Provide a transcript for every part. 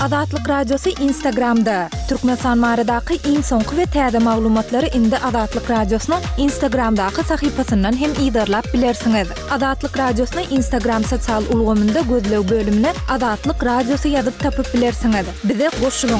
Azatlyk Radiosu Instagramda. Türkmenistan maradaky iň soňky we täze maglumatlary indi Azatlyk Radiosynyň Instagramdaky sahypasyndan hem ýa-da bilersiňiz. Azatlyk Radiosynyň Instagram sosial ulgamynda gözlew bölümine Azatlyk Radiosu ýazyp tapyp bilersiňiz. Bize goşulyň.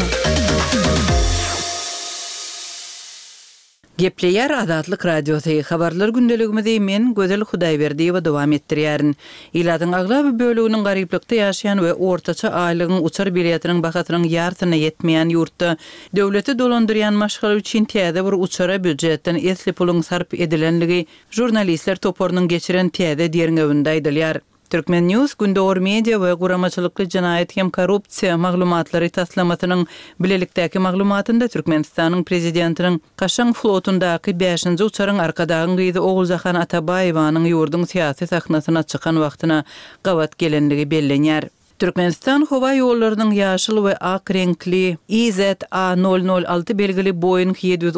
Gepleyer Azatlyk Radiosu habarlar gündeligimizde men Gözel Hudaýberdiýewa dowam etdirýärin. Iladyň aglaby bölüginiň garyplykda ýaşaýan we ortaça aýlygyň uçar biletiniň bahatynyň ýartyna ýetmeýän ýurtda döwleti dolandyrýan maşgala üçin täze bir uçara büdjetden esli puluň sarp edilenligi jurnalistler toporunyň geçiren täze derňewinde aýdylýar. Türkmen News gündäwr media we guramaçylykly jinaýat hem korrupsiýa maglumatlary taslamatynyň bilelikdäki maglumatynda Türkmenistanyň prezidentiniň Kaşan flotundaky 5-nji uçaryň arkadagyň gyzy Oguljahan Atabaýewanyň ýurdun syýasy sahnasyna çykan wagtyna gawat gelenligi bellenýär. Türkmenistan hova ýollarynyň ýaşyl we ak renkli IZA-006 belgili Boeing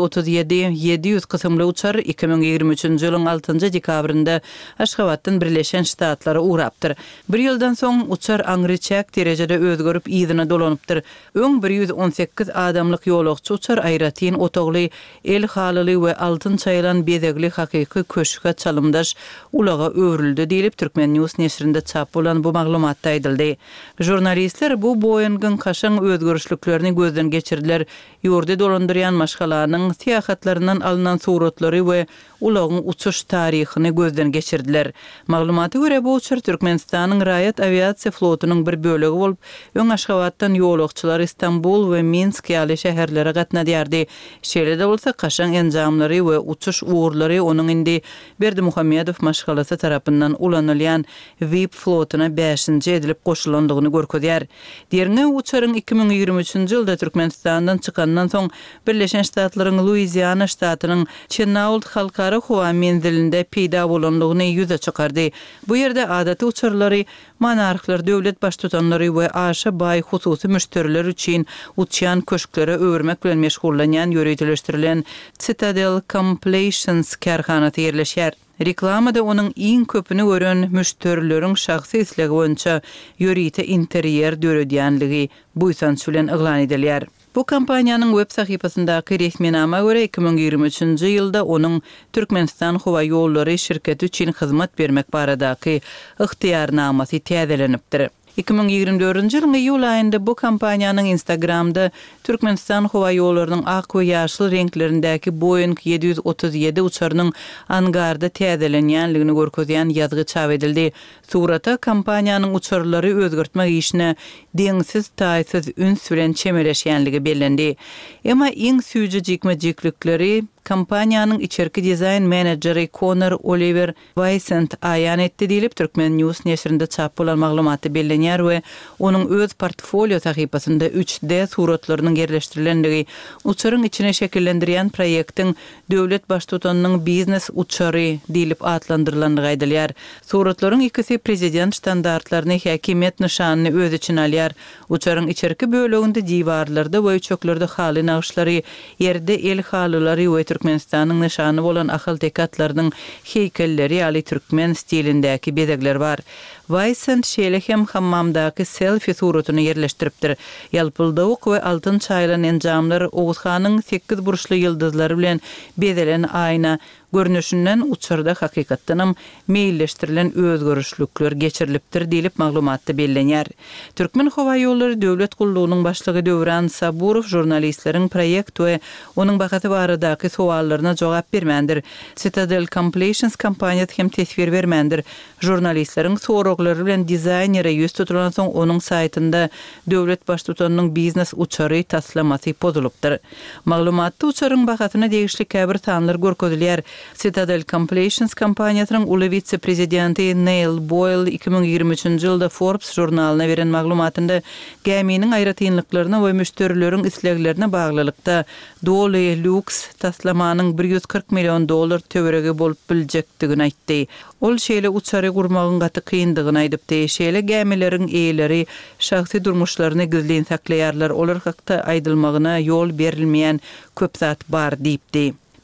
737-700 kysymly uçar 2023-nji ýylyň 6-njy dekabrynda Aşgabatdan Birleşen Ştatlara uğrapdyr. Bir ýyldan soň uçar aňryçak derejede özgörüp ýyzyna dolanypdyr. Öň 118 adamlyk ýolagçy uçar aýratyn otogly, el halyly we altyn çaýlan bezegli hakyky köşke çalymdaş ulaga öwrüldi diýilip Türkmen News neşrinde çap bolan bu maglumatda aýdyldy. Jurnalistler bu Boeing'in Kaşan özgörüşlüklerini gözden geçirdiler. Ýurda dolandyrýan maşgalanyň syýahatlarynyň alynan suratlary we ulagyn uçuş taryhyny gözden geçirdiler. Maglumata görä bu uçar Türkmenistanyň Raýat aviasiýa flotunyň bir bölegi bolup, öň Aşgabatdan ýolagçylar Istanbul we Minsk ýaly şäherlere gatnadýardy. Şeýle bolsa Kaşan enjamlary we uçuş uğurlary onuň indi Berdimuhammedow maşgalasy tarapyndan ulanylýan VIP flotuna 5-nji edilip goşulandygyny görkezýär. Derňe uçaryň 2023-nji ýylda Türkmenistandan çykandan soň Birleşen Ştatlaryň Louisiana ştatynyň Chennault halkara howa menzilinde peýda bolanlygyny ýüze çykardy. Bu ýerde adaty uçarlary monarxlar, döwlet baştutanlary we aşa baý hususy müşteriler üçin uçýan köşklere öwürmek bilen meşgullanýan ýöretleşdirilen Citadel Communications karhanasy ýerleşýär. Reklamada onun iň köpüni gören müşterileriň şahsy isligi boýunça ýörite interier döredýänligi buýsanç bilen yglan edilýär. Bu kampaniýanyň web sahypasyndaky resminama görä 2023-nji ýylda onun Türkmenistan Howa Ýollary şirketi üçin hyzmat bermek baradaky ygtyýarnamasy täzelenipdir. 2024-nji ýylyň iýul aýynda bu kampaniýanyň Instagramda Türkmenistan Howa Ýollarynyň ak we ýaşyl renklerindäki Boeing 737 uçarynyň angarda täzelenýänligini görkezýän ýazgy çap edildi. Surata kampaniýanyň uçarlary özgörtmek işine deňsiz taýsyz üns bilen çemeleşýänligi bellendi. Emma iň süýji jikmejiklikleri kampaniýanyň içerki dizayn menedjeri Conor Oliver Weissent aýan etdi diýilip Türkmen News neşrinde çap bolan maglumaty bellenýär we onuň öz portfolio sahypasynda 3D suratlarynyň yerleşdirilenligi uçaryň içine şekillendirýän proýektiň döwlet baştutanynyň biznes uçary diýilip adlandyrylanyny aýdylýar. Suratlaryň ikisi prezident standartlaryny häkimet nişanyny öz içine alýar. Uçaryň içerki böleginde diýwarlarda we çöklerde haly naqşlary, ýerde el halylary we Türkmenistanyň nişany bolan ahal tekatlarynyň heykelleri ýaly türkmen stilindäki bezegler bar. Weissent şeýle hem hammamdaky selfie suratyny yerleşdiripdir. Ýalpyldyk we altyn çaýlan enjamlar Oguzhanyň 8 burçly ýyldyzlary bilen bezelen aýna görnüşinden uçarda hakykatdanam meýilleşdirilen özgörüşlükler geçirilipdir diýilip maglumatda bellenýär. Türkmen Howa Ýollary döwlet gullugynyň başlygy Döwran Saburow jurnalistleriň proýekt we onuň bakaty baradaky sowallaryna jogap bermendir. Citadel Communications kampaniýasy hem tesbir bermendir. Jurnalistleriň soraglary bilen dizaýnere ýüz tutulan soň onuň saýtynda döwlet baştutanynyň biznes uçary taslamasy pozulupdyr. Maglumatda uçaryň bakatyna degişli käbir sanlar görkezilýär. Citadel Communications kampaniýasynyň uly vitse-prezidenti Neil Boyle 2023-nji ýylda Forbes jurnalyna beren maglumatynda geminiň aýratynlyklaryna we müşterileriň isleglerine baglylykda Dolly Lux taslamanyň $140 milyon töweregi bolup biljekdigini aýtdy. Ol şeýle uçary gurmagyň gaty kyndygyny aýdypdy. Şeýle gemileriň eýleri şahsy durmuşlaryny gizlin saklaýarlar. Olar hakda aýdylmagyna ýol berilmeýän köp zat bar diýipdi.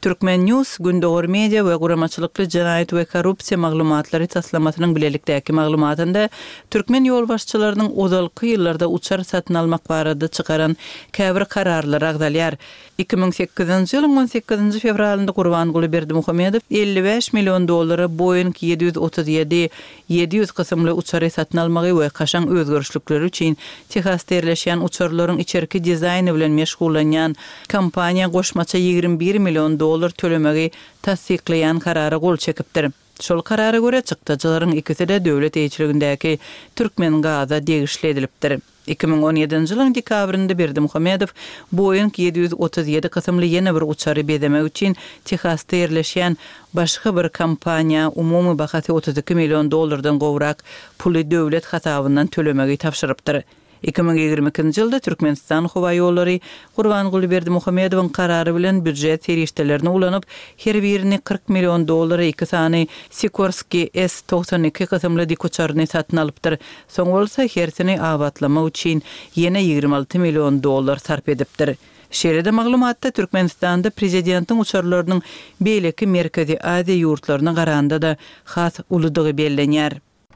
Türkmen News, Gündogor Media we guramaçylykly janayet we korrupsiya maglumatlary taslamatynyň bilelikdäki maglumatynda Türkmen ýol başçylarynyň ozalky ýyllarda uçar satyn almak barada çykaran käbir kararlary agdalýar. 2008-nji ýylyň 18-nji fevralynda Gurbanguly Berdimuhammedow $55 milyon Boeing 737-700 kysymly uçary satyn almagy we kaşaň özgörüşlikleri üçin Texasda ýerleşýän uçarlaryň içerki dizaýny bilen meşgullanýan kompaniýa goşmaça $21 milyon tölemegi tasdiklayan karara gol çekipdir. Şol karara göre çykdyjylaryň ikisi de döwlet eýçiligindäki Türkmen gaza degişli edilipdir. 2017-nji ýylyň dekabrynda Berdimuhammedow Boeing 737 kysymly ýene bir uçary bedemek üçin Texasda ýerleşýän başga bir kompaniýa umumy bahasy $32 milyon gowrak puly döwlet hasabyndan tölemegi tapşyrypdyr. 2022-nji ýylda Türkmenistan Howa ýollary Gurbanguly Berdimuhammedowyň karary bilen büdjet serişdelerini ulanyp, her birini $40 milyon iki sany Sikorsky S-92 kysymly dik uçaryny satyn alypdyr. Soň bolsa hersini abatlamak üçin ýene $26 milyon sarp edipdir. Şeride maglumatda Türkmenistanda prezidentiň uçarlarynyň beýleki Merkezi Aziýa ýurtlaryna garanda da has uludygy bellenýär.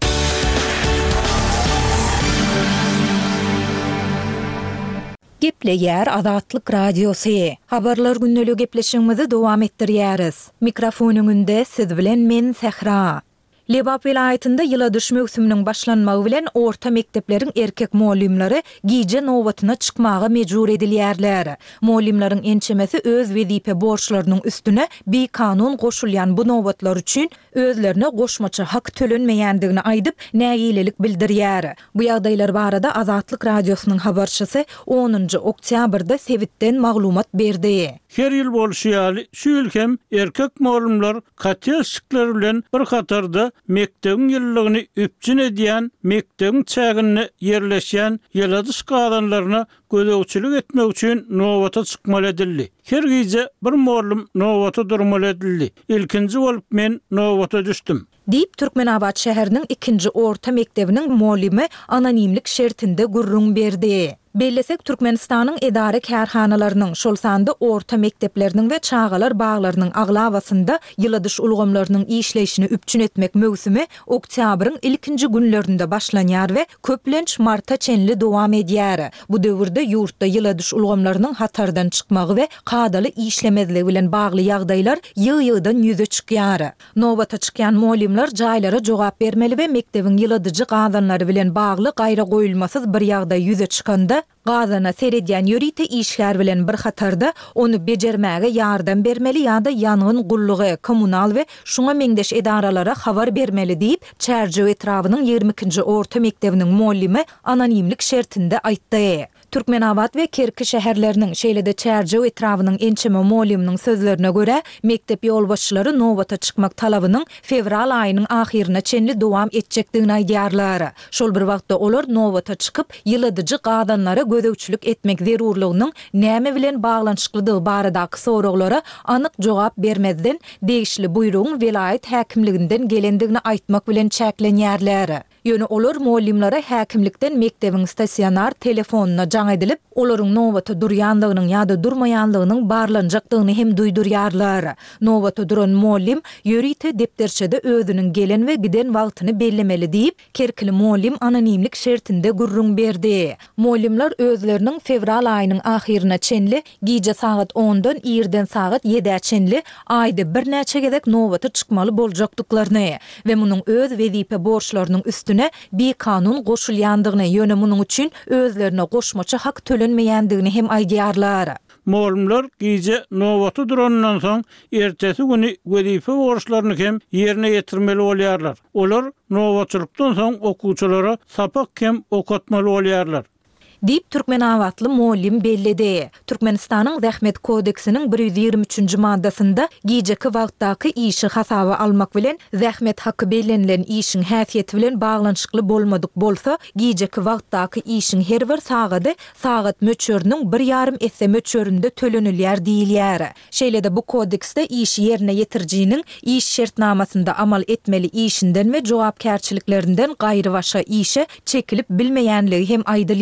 Gepleýär Azatlyk Radiosy. Habarlar günneligi gepleşigimizi dowam etdirýäris. Mikrofonyň önünde siz bilen men Sehra. Lebap vilayetinde ýyla düş mewsüminiň başlanmagy bilen orta mektepleriň erkek muallimleri giýje nowatyna çykmagy mejbur edilýärler. Muallimleriň ençemesi öz wezipe borçlarynyň üstüne bir kanun goşulýan bu nowatlar üçin özlerine goşmaça hak tölenmeýändigini aýdyp näýilelik bildirýär. Bu ýagdaýlar barada Azatlyk Radiosynyň habarçysy 10 oktýabrda Sewitden maglumat berdi. Her ýyl bolşýaly şu ülkem erkek muallimler katýaşyklar bilen bir katarda mektebiň ýyllygyny üpjün edýän, mektebiň çägine ýerleşýän ýyladys gadanlaryna gözegçilik etmek üçin nowata çykmaly edildi. Her giýje bir muallim nowata durmaly edildi. İlkinji bolup men nowata düşdüm. Diýip Türkmenabad şäheriniň 2-nji orta mektebiniň muallimi anonimlik şertinde gurrun berdi. Bellesek Türkmenistanyň edare kärhanalarynyň şol sanda orta mektepleriniň we çağalar baglarynyň aglawasynda ýyladys ulgamlarynyň işleýişini üpjün etmek mewsümi oktýabryň ilkinji günlerinde başlanýar we köplenç marta çenli dowam edýär. Bu döwürde ýurtda ýyladys ulgamlarynyň hatardan çykmagy we kadaly işlemezligi bilen bagly ýagdaýlar ýygy-ýygydan ýüze çykýar. Nowata çykýan muallimler jaýlara jogap bermeli we mektebiň ýyladyjy gadanlary bilen bagly gaýra goýulmasyz bir ýagdaý ýüze çykanda gazana seredýän ýörite işgär bilen bir hatarda onu bejermäge ýardam bermeli ýa-da ýangyn gullugy, kommunal we şuňa meňdeş edaralara habar bermeli diýip Çärjew etrawynyň 22-nji orta mektebiniň muallimi anonimlik şertinde aýtdy. Türkmenabad we Kerki şäherleriniň şeýlede Çärjew etrawynyň ençeme mualliminiň sözlerine göre mektep ýolbaşçylary nowata çykmak talabynyň fevral aýynyň ahyrına çenli dowam etjekdigini aýdýarlar. Şol bir wagtda olar nowata çykyp ýyladyjy gadanlara gözegçilik etmek zerurlygynyň näme bilen baglanşyklydygy baradaky soraglara anyk jogap bermezden degişli buýrugyň vilayet häkimliginden gelendigini aýtmak bilen çäklenýärler. Ýöne olar muallimlere häkimlikden mektebiň stasionar telefonuna jaň edilip, olaryň nowata durýandygynyň ýa-da durmaýandygynyň barlanjakdygyny hem duýdurýarlar. Nowata duran muallim ýörite depterçede özüniň gelen we giden wagtyny bellemeli diýip, Kerkili muallim anonimlik şertinde gurrun berdi. Muallimler özleriniň fevral aýynyň ahyryna çenli giýje saat 10-dan 2-den saat 7-ä çenli aýda bir näçe gezek nowata çykmaly boljakdyklaryny we munyň öz wezipe borçlarynyň üstüne bir kanun goşulýandygyny ýöne munyň üçin özlerine goşmaça hak tölenmeýändigini hem aýdýarlar. Muallimler giýje nowata durandan soň ertesi güni wezipe borçlaryny hem ýerine ýetirmeli bolýarlar. Olar nowaçylykdan soň okuwçylara sapak hem okatmaly bolýarlar. Diýip Türkmenawatly muallim belledi. Türkmenistanyň Zähmet kodeksiniň 123-nji maddasynda giýjeki wagtdaky işi hasaba almak bilen zähmet haky bellenlen işiň häsiýeti bilen baglanşykly bolmadyk bolsa, giýjeki wagtdaky işiň her bir sagady sagat möçörüniň 1,5 esse möçöründe tölenilýär diýilýär. Şeýlede bu kodeksde iş ýerine ýetirjiniň iş şertnamasynda amal etmeli işinden we jogapkärçiliklerinden gaýry başga işe çekilip bilmeýänligi hem aýdylýar.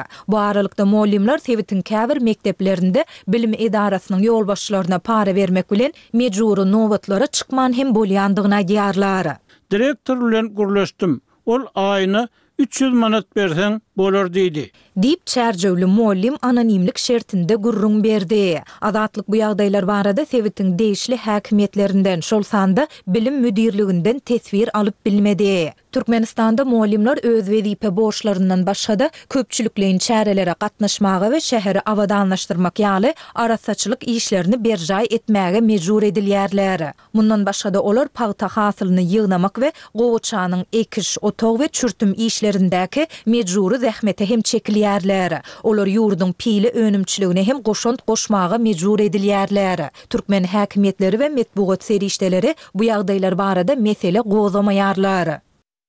Bu aralykda muallimler Sewitin käbir mekdeplerinde bilim idarasynyň ýolbaşçylaryna para bermek bilen mejburi nowatlara çykman hem bolýandygyna diýarlar. Direktor bilen gurlaşdym. Ol aýyna 300 manat bersen bolar diýdi. Diýip çärjewli muallim anonimlik şertinde gurrun berdi. Azatlyk bu ýagdaýlar barada Sewitin değişli häkimetlerinden şol sanda bilim müdirliginden tesvir alyp bilmedi. Türkmenistanda muallimler öz wezipe borçlarından başga köpçülüklerin çärelere gatnaşmagy we şäheri awadanlaşdyrmak ýaly arasaçylyk işlerini berjay etmäge mejbur edilýärler. Mundan başga da olar paýta hasylyny ýygnamak we gowaçanyň ekiş, otog we çürtüm işlerindäki mejburi zähmete hem çekilýärler. Olar ýurduň pili önümçiligine hem goşant goşmaga mejbur edilýärler. Türkmen häkimetleri we metbuat serişdeleri bu ýagdaýlar barada mesele gozamaýarlar.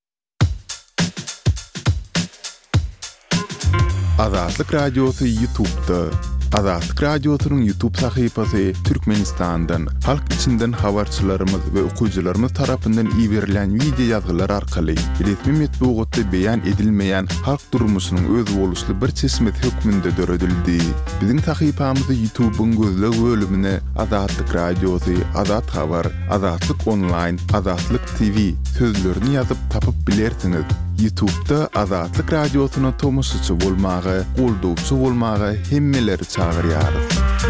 Azatlyk Radiosu YouTube'da. Azatlyk Radiosu'nun YouTube sahypasy Türkmenistan'dan, halk içinden habarçylarymyz we okuwçylarymyz tarapyndan iýerilen video ýazgylar arkaly resmi metbuatda beýan edilmeýän halk durmuşynyň öz boluşly bir çeşmet hökmünde döredildi. Biziň sahypamyzy YouTube'un gözleg bölümine Azatlyk Radiosu, Azat Habar, Azatlyk Online, Azatlyk TV sözlerini ýazyp tapyp bilersiňiz. YouTube'da Azatlyk Radiosu'na tomusçy bolmagy, goldowçy bolmagy hemmeleri çağırýarys.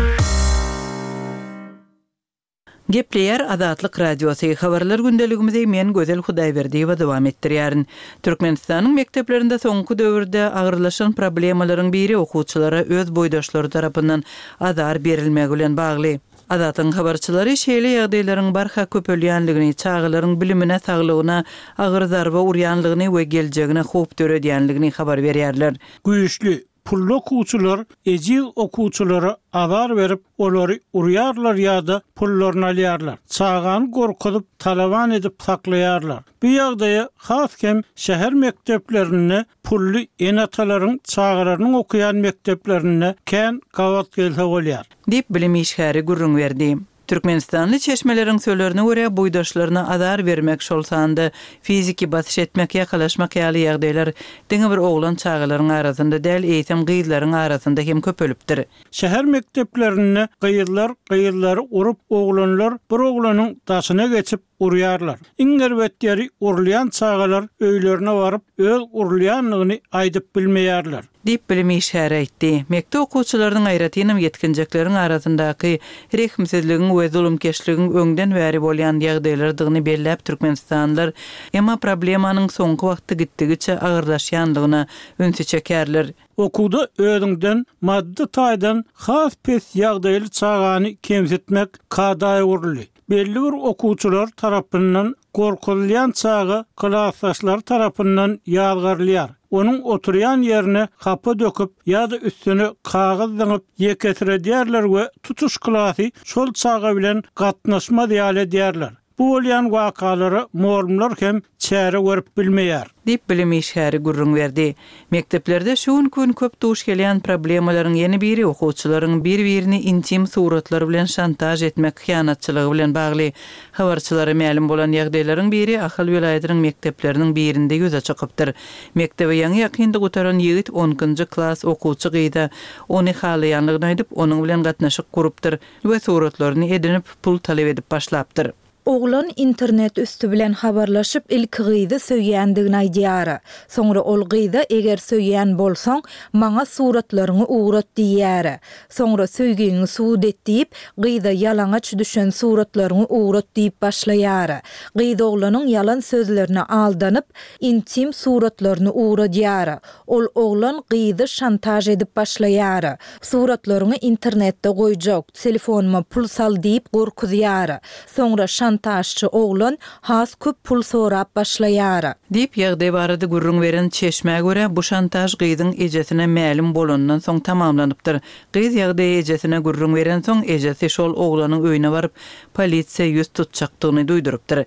Gepleýär Azatlyk Radiosu habarlar gündeligimizde men Gözel Hudaýberdiýewa dowam etdirýärin. Türkmenistanyň mekdeplerinde soňky döwürde agyrlaşan problemalaryň biri okuwçylara öz boýdaşlary tarapyndan azar berilmegi bilen bagly. Azatyň habarçylary şeýle ýagdaýlaryň barha köpelýänligini, çağlaryň bilimine, saglygyna agyr zarba urýanlygyny we geljegine hop döredýänligini habar berýärler. Güýçli pullu okuwçylar ejil okuwçylara azar berip olary urýarlar ýa-da pullaryny alýarlar. Çağany gorkudyp talaban edip saklaýarlar. Bu ýagdaýa haskem şäher mekdeplerine pully enatalaryň çağlaryny okuyan mekteplerine kän gawat gelse bolýar. Dip bilim işgäri gurrun berdi. Türkmenistanly çeşmeleriň söýlerine görä boýdaşlaryna azar bermek şol sanda fiziki batyş etmek ýakalaşmak ýaly ýagdaýlar diňe bir oglan çağlaryň arasynda däl eýtim gyýlaryň arasynda hem köpelipdir. Şäher mekteplerine gyýllary urup oglanlar bir oglanyň daşyna geçip urýarlar. Ingerwetleri urlayan çağalar öýlerine baryp öz urlayanlygyny aýdyp bilmeýärler. Dip bilim işgäri aýtdy. Mekdep okuwçylarynyň aýratynyň ýetkinjekleriniň arasyndaky rehimsizligiň we zulümkeşligiň öňden bäri bolýan ýagdaýlaryny belläp Türkmenistanlylar emma problemanyň soňky wagtda gitdigiçe agyrlaşýanlygyna ünsü çekerler. Okuwda özüňden maddi taýdan has pes ýagdaýly çağany kemsetmek kadaýy urly. Belli bir okuwçylar tarapyndan gorkulýan çağı klassdaşlar tarapyndan ýalgarlýar. Onun oturyan yerine kapı döküp ya da üstünü kağız dönüp yeketirediyorlar ve tutuş klasi şol çağı bilen gatnaşma diyale diyarlar. Bu olyan wakaları muallimler hem çäre görüp bilmeýär. Dip bilim işgäri gurrun berdi. Mekteplerde şuň gün köp duş gelýän problemalaryň ýeni biri okuwçylaryň bir-birini intim suratlar bilen şantaj etmek, hyýanatçylygy bilen bagly. Habarçylary ma'lum bolan ýagdaýlaryň biri Ahal vilayatynyň mektepleriniň birinde ýüze çykypdyr. Mektebe ýaňy ýakynda gutaran ýigit 10-njy klass okuwçy gyýda ony halaýanlygyny aýdyp, onuň bilen gatnaşyk gurupdyr we suratlaryny edinip pul talep edip başlapdyr. Oglan internet üstü bilen habarlaşyp ilk gyýdy söýýändigini aýdýar. Soňra ol gyýda eger söýýän bolsaň, maňa suratlaryňy uğrat diýär. Soňra söýgüňi suud et diýip, gyýda ýalaňaç düşen suratlaryňy uğrat diýip başlaýar. Gyýda oglanyň ýalan sözlerine aldanyp, intim suratlaryny uğradýar. Ol oglan gyýdy şantaj edip başlaýar. Suratlaryňy internetde goýjak, telefonuma pul sal diýip gorkudýar. Soňra şantajçı oglan has köp pul sorap başlaýar. Dip ýagdaý barada gurrun beren çeşmäge görä bu şantaj gyýdyň ejesine ma'lum bolandan soň tamamlanypdyr. Gyýd ýagdaý ejesine gurrun beren soň ejesi şol oglanyň öýüne baryp polisiýa ýüz tutjakdygyny duýdurypdyr.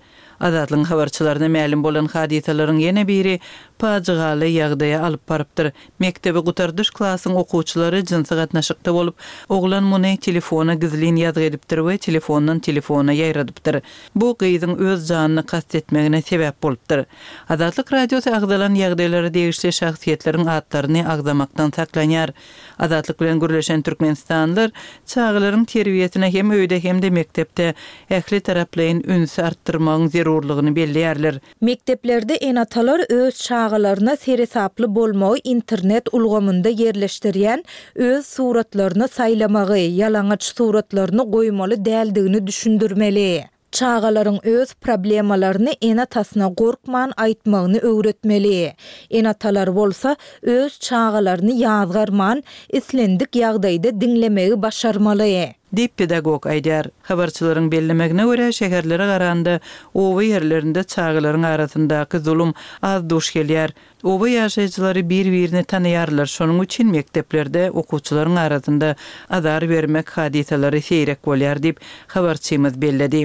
Azatlyň habarçylaryna ma'lum bolan hadisalaryň ýene biri pajygaly ýagdaýa alyp barypdyr. Mektebe gutardyş klasyň okuwçylary jinsy gatnaşykda bolup, oglan muny telefona gizlin ýazgy edipdir we telefondan telefona ýaýradypdyr. Bu gyzyň öz janyny kast etmegine sebäp bolupdyr. Azatlyk radiosu agdalan ýagdaýlary degişli şahsiýetleriň adlaryny agdamakdan saklanýar. Azatlyk bilen gürleşen türkmenistanlylar çağlaryň terbiýetine hem öýde hem de mektepde ähli taraplaryň ünsü artdyrmagyň zerurlygyny belliýärler. Mekteplerde enatalar öz çağalaryna seresaply bolmagy internet ulgamynda yerleşdirýän öz suratlaryny saýlamagy, ýalаңaç suratlaryny goýmaly däldigini düşündirmeli. Çağalaryň öz problemalaryny enatasına gorkman aýtmagyny öwretmeli. Enatalar bolsa öz çağalaryny ýazgarman, islendik ýagdaýda dinlemegi başarmaly. Dip pedagog aýdýar. Habarçylaryň bellemegine görä şäherlere garanda owa ýerlerinde çağalaryň arasyndaky zulum az duş gelýär. Owa ýaşaýjylary bir-birini tanýarlar. Şonuň üçin mekteplerde okuwçylaryň arasynda azar bermek hadisalary seýrek bolýar diýip habarçymyz belledi.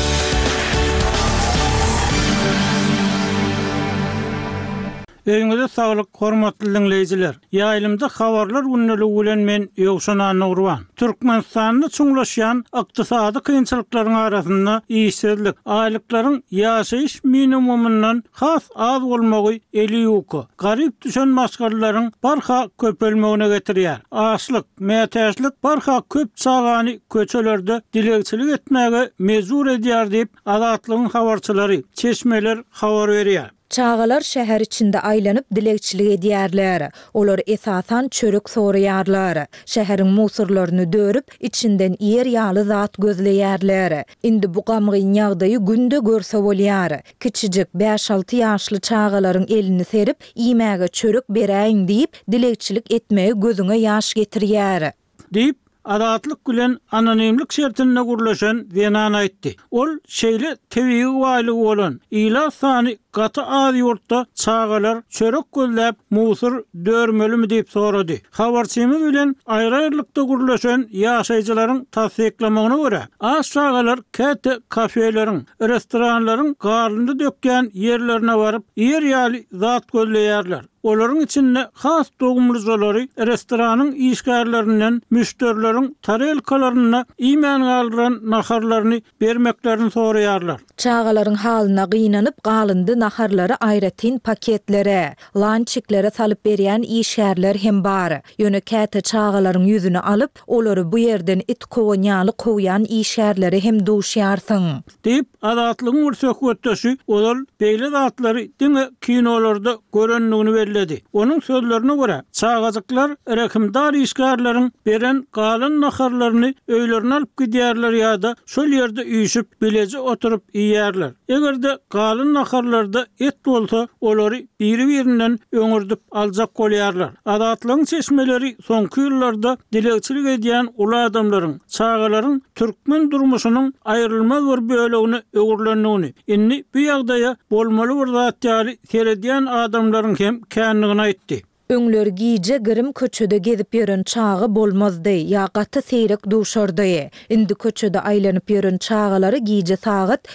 Öňüňizde saglyk, hormatly dinleýijiler. Ýaýlymda habarlar günneligi bilen men Ýowşan Nurwan. Türkmenistanyny çuňlaşýan ykdysady kynçylyklaryň arasynda işsizlik, aýlyklaryň ýaşaýyş minimumyndan has az bolmagy elýuky, garyp düşen masgarlaryň barha köpelmegine getirýär. Açlyk, mätäçlik barha köp çağany köçelerde dilegçilik etmäge mezur edýär diýip Azatlygyň habarçylary, çeşmeler habar berýär. Çağalar şäher içinde aýlanyp dilekçilik edýärler. Olar esasan çörek soraýarlar. Şäheriň musurlaryny dörüp, içinden ýer ýaly zat gözleýärler. Indi bu gamgyň ýagdaýy günde görse bolýar. Kiçijik 5-6 ýaşly çağalaryň elini serip, iýmäge çörek beräýin diýip dilekçilik etmegi gözüňe ýaş getirýär. Diýip Azatlyk bilen anonimlik şertine gurlaşan Zenan aýtdy. Ol şeýle tebiği waýlygy bolan ila sany gaty az ýurtda çağalar çörek gözläp musur dörmelimi diýip sorady. Habarçymyz bilen aýrylykda gurlaşan ýaşaýjylaryň tasdiklamagyna görä, az çağalar käte kafeleriň, restoranlaryň garlynda dökýän ýerlerine baryp ýer ýaly zat gözleýärler. Olaryň içinde has dogumlyjylary restoranyň işgärlerinden müşterilerin tarelkalaryna iýmän galdyran naharlaryny bermeklerini soraýarlar. Çağalaryň halyna gynanyp galyndy naharlary aýratyn paketlere, lançiklere salyp berýän işgärler hem bar. Ýöne käte çağalaryň ýüzüni alyp, olary bu ýerden it kowanyaly kowyan işgärleri hem duşýarsyň. Diýip Azatlygyň bir söhbetdeşi olar beýle zatlary diňe kinolarda görenligini belledi. Onun sözlerine görä, çağajyklar rekimdar işgärleriň beren galyn naharlaryny öýlerine alyp gidýärler ýa-da şol ýerde üýşüp bileje oturup ýerler. Egerde galyn naharlarda et bolsa, olary biri-birinden öňürdüp aljak bolýarlar. Azatlygyň çeşmeleri soňky ýyllarda dilegçilik edýän uly adamlaryň, çağalaryň türkmen durmuşynyň aýrylmaz bir bölegini öwürlendigini, indi bu ýagdaýa bolmaly bir zat ýaly seredýän adamlaryň hem känligini aýtdy. Öňler giýje girim köçede gezip ýören çağı bolmazdy, ýa gaty seýrek duşardy. Indi köçede aýlanyp ýören çağalary giýje sagat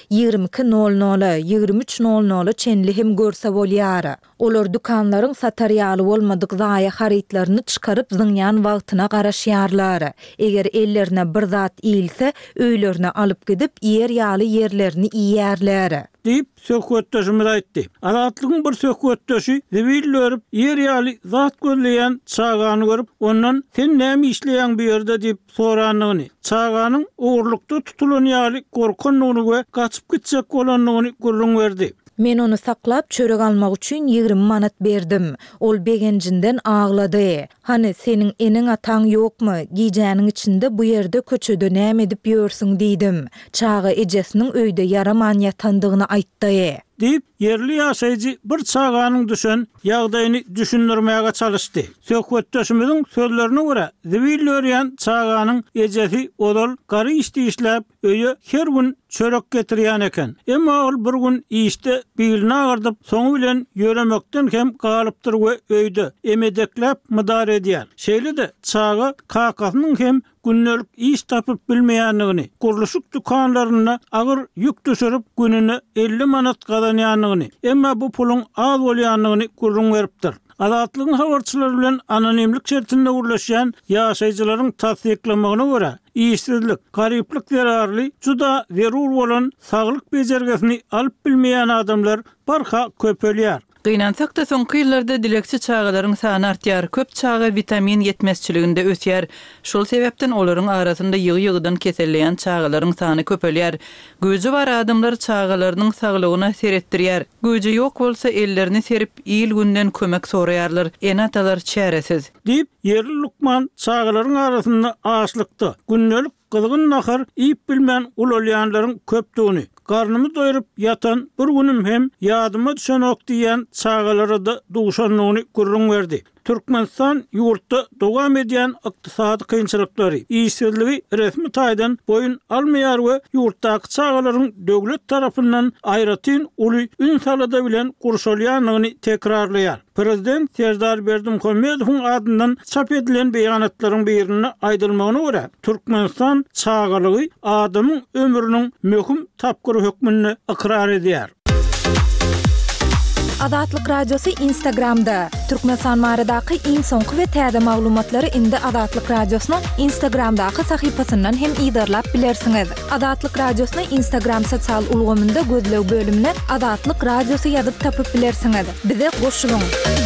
22:00, 23:00 çenli hem görse bolýar. Olar dukanlaryň satarýaly bolmadyk zaýa haritlaryny çykaryp zyňýan wagtyna garaşýarlar. Eger ellerine bir zat iýilse, öýlerine alyp gidip ýer ýaly ýerlerini iýýärler. Diýip söhbetdeşimiz aýtdy. Azatlygyň bir söhbetdeşi zibil örüp ýer ýaly zat gözleýän çağany görüp, ondan "Sen näme işleýän bu ýerde?" diýip soranyny. Çağanyň ugurlukda tutulan ýaly gorkanlygyny we gaçyp gitjek bolanlygyny gurrun berdi. Men onu saklap çörek almak üçin 20 manat berdim. Ol begencinden ağladı. Hani senin enin atan ýokmy? Giýjäniň içinde bu ýerde köçede näme edip ýörsüň diýdim. Çağı ejesiniň öýde yaraman ýatandygyny aýtdy. Diýip yerli ýaşaýjy bir çağanyň düşen ýagdaýyny düşündirmäge çalışdy. Söhbetdeşimiziň sözlerine görä, zibil örýän çağanyň ejesi odal gary işdi işläp öýe her gün çörek getirýän eken. Emma ol bir gün işde biline agardyp, soňu bilen ýöremekden hem galypdyr we öýde emedeklep mydar edýär. Şeýle de çağa kakasynyň hem günnelik iş tapıp bilmeýänligini, guruluşuk dukanlaryna agyr ýük düşürip gününe 50 manat gazanýanlygyny, emma bu pulun az bolýanlygyny gurrun beripdir. Adatlygyň habarçylary bilen anonimlik şertinde gurulýan ýaşaýjylaryň tasdiklamagyna görä, işsizlik, garyplyk zerarly, juda zerur bolan saglyk bejergesini alyp bilmeýän adamlar barha köpelýär. Gynansak da soňky ýyllarda dilekçi çağalaryň sany artýar, köp çağa vitamin yetmezçiliginde ötýär. Şol sebäpden olaryň arasynda ýygy-ýygydan keselleýän çağalaryň sany köpelýär. Güýji bar adamlar çağalarynyň saglygyna seretdirýär. Güýji ýok bolsa ellerini serip ýyl günden kömek soraýarlar. Enatalar çäresiz. Dip yerli Lukman çağalaryň arasynda aşlykdy. Günnelik gyzgyn nahar iýip bilmän ulolýanlaryň köpdigini, karnymı doýurup yatan bir günüm hem ýadyma düşen ok diýen çağalara da duşanlygyny gurrun berdi. Türkmenistan ýurtda dowam edýän ykdysady kynçylyklary, işsizligi resmi taýdan boyun almaýar we ýurtdaky çağalaryň döwlet tarapyndan aýratyn uly ün salada bilen gurşalýanlygyny tekrarlaýar. Prezident Serdar Berdimuhammedowyň adyndan çap edilen beýanatlaryň birini aýdylmagyna görä, Türkmenistan çağalygy adamyň ömrüniň möhüm tapgyry hökmüni ikrar edýär. Adatlyk radiosu Instagramda. Türkmenistan baradaky iň soňky we täze maglumatlary indi Adatlyk radiosynyň Instagramdaky sahypasyndan hem ýydarlap bilersiňiz. Adatlyk radiosyny Instagram sosial ulgamynda gözlew bölümine Adatlyk radiosu ýazyp tapyp bilersiňiz. Bize goşulyň.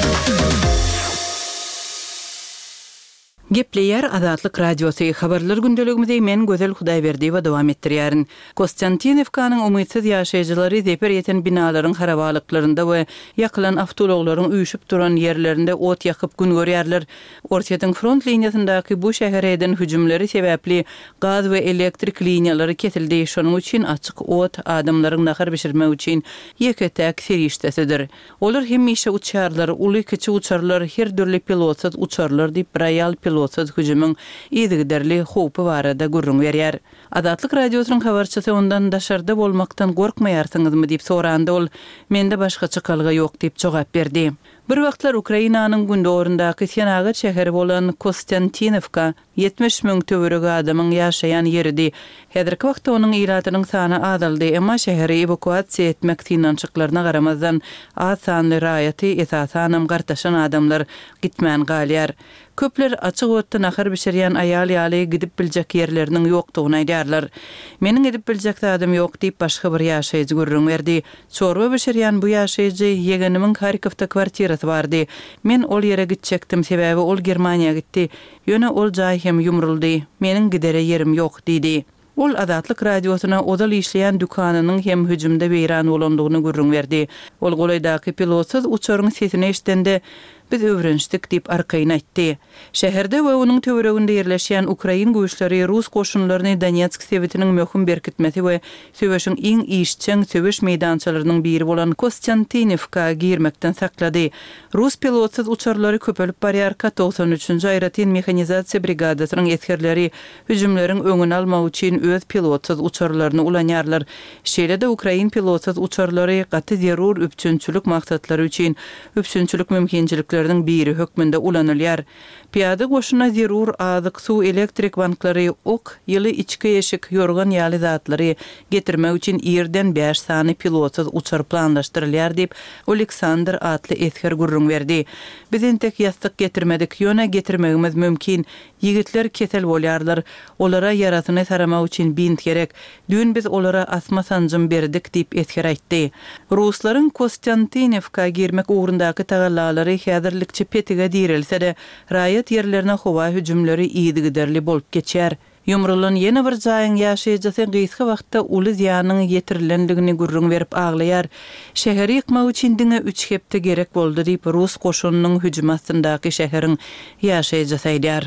Gepleýär Adatlyk radiosu habarlar gündeligimizde men Gözel Hudaýberdiýewa dowam etdirýärin. Konstantinowkanyň umytsyz ýaşaýjylary zeper ýeten binalaryň harabalyklarynda we ýakylan awtologlaryň üýşüp duran ýerlerinde ot ýakyp gün görýärler. Ortaýyň front liniýasyndaky bu şäherden hüjümleri sebäpli gaz we elektrik liniýalary kesildi. Şonuň üçin açyk ot adamlaryň nahar bişirmek üçin ýeketäk serişdesidir. Olar hemişe uçarlar, uly kiçi uçarlar, her dürli pilotsuz uçarlar diýip royal pilotsuz hüjümüň ýygyderli howpy barada gurrun berýär. Adatlyk radiosynyň habarçysy ondan daşarda bolmaktan gorkmaýarsyňyzmy diýip sorandy ol. Mende başga çykalgy ýok diýip jogap berdi. Bir wagtlar Ukrainanyň gündorundaky Senagat şäheri bolan Konstantinowka 70 000 töwereg adamyň ýaşaýan ýeridi. Häzirki wagtda onuň ýylatynyň sany azaldy, emma şäheri evakuasiýa etmek finançyklaryna garamazdan az sanly raýaty esasanam gartaşan adamlar gitmän galýar. Köpler açyk otda nahar bişirýän aýal ýaly gidip biljek ýerleriniň ýokdugyny aýdýarlar. Meniň gidip biljek adam ýok diýip başga bir ýaşaýjy gurrun berdi. Çorba bişirýän bu ýaşaýjy ýegenimiň Harkowda kwartirasy bardy. Men ol ýere gitjekdim, sebäbi ol Germaniýa gitdi. Ýöne ol jaý hem ýumruldy. Meniň gidere ýerim ýok diýdi. Ol Adatlyk radiosyna odal işleýän dükanynyň hem hüjümde beýran bolandygyny gurrun berdi. Ol golaydaky pilotsuz uçaryň sesini eşitende biz öwrenşdik diýip arkaýyna aýtdy. Şäherde we onuň töwereginde ýerleşýän Ukrain güýçleri Rus goşunlaryny Donetsk sewetiniň möhüm berkitmesi we söwüşiň iň işçiň söwüş meýdançalarynyň biri bolan Konstantinowka girmekden saklady. Rus pilotsuz uçarlary köpelip barýar. 93-nji aýratyn mehanizasiýa brigadasynyň etkerleri hüjümleriň öňüni almak üçin öz pilotsuz uçarlaryny ulanýarlar. Şeýle-de Ukrain pilotsuz uçarlary gaty zerur üpçünçülük maksatlary üçin üpçünçülük mümkinçilikleri biri hökmünde ulanylýar. Piýada goşuna zerur azyk suw elektrik banklary ok ýyly içki eşik ýorgan ýaly zatlary getirmek üçin ýerden 5 sany pilotsuz uçar planlaşdyrylýar diýip Oleksandr atly ether gurrun berdi. Biz entek ýastyk getirmedik, ýöne getirmegimiz mümkin. Ýigitler kesel bolýarlar. Olara ýaratyny taramak üçin bint gerek. Dün biz olara asma sanjym berdik diýip ether aýtdy. Ruslaryň Konstantinowka girmek ugrundaky tagallalary häzirlikçi petiga dirilse-de raýat ýerlerine howa hüjümleri ýygyderli bolup geçýär. Ýumrulan ýene bir jaýyň ýaşaýjysy gysga wagtda uly ziyanyň ýetirilendigini gurrun berip aglaýar. Şäheri ýykmak üçin diňe 3 hepde gerek boldy diýip Rus goşunynyň hüjüm astyndaky şäheriň ýaşaýjysy aýdýar.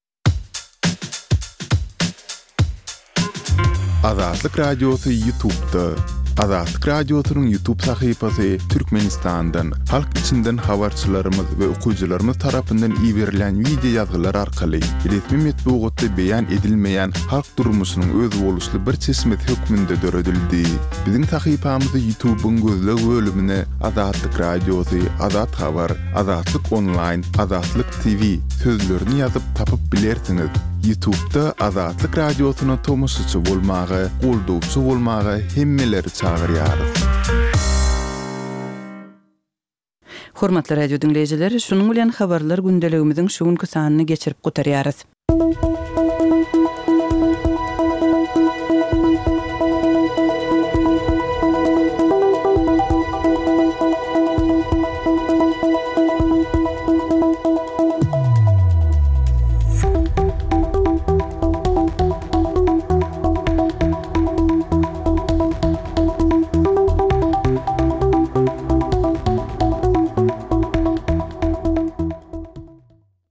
Adatlyk radiosu YouTube'da. Adatlyk radiosynyň YouTube sahypasy Türkmenistandan, halk içinden habarçylarymyz we okuwçylarymyz tarapyndan ýiberilen video ýazgylar arkaly resmi metbuatda beýan edilmeýän halk durmuşynyň öz boluşly bir çeşmet hökmünde döredildi. Biziň sahypamyzy YouTube'un gözleg bölümine Adatlyk radiosu, Adat habar, Adatlyk online, Adatlyk TV sözlerini ýazyp tapyp bilersiňiz. YouTube'da Azatlyk Radiosyna tomusçy bolmagy, goldowçy bolmagy hemmeleri çagyrýarys. Hormatly radio dinleyijileri, şunuň bilen habarlar gündeligimiziň şu günkü sanyny geçirip gotarýarys.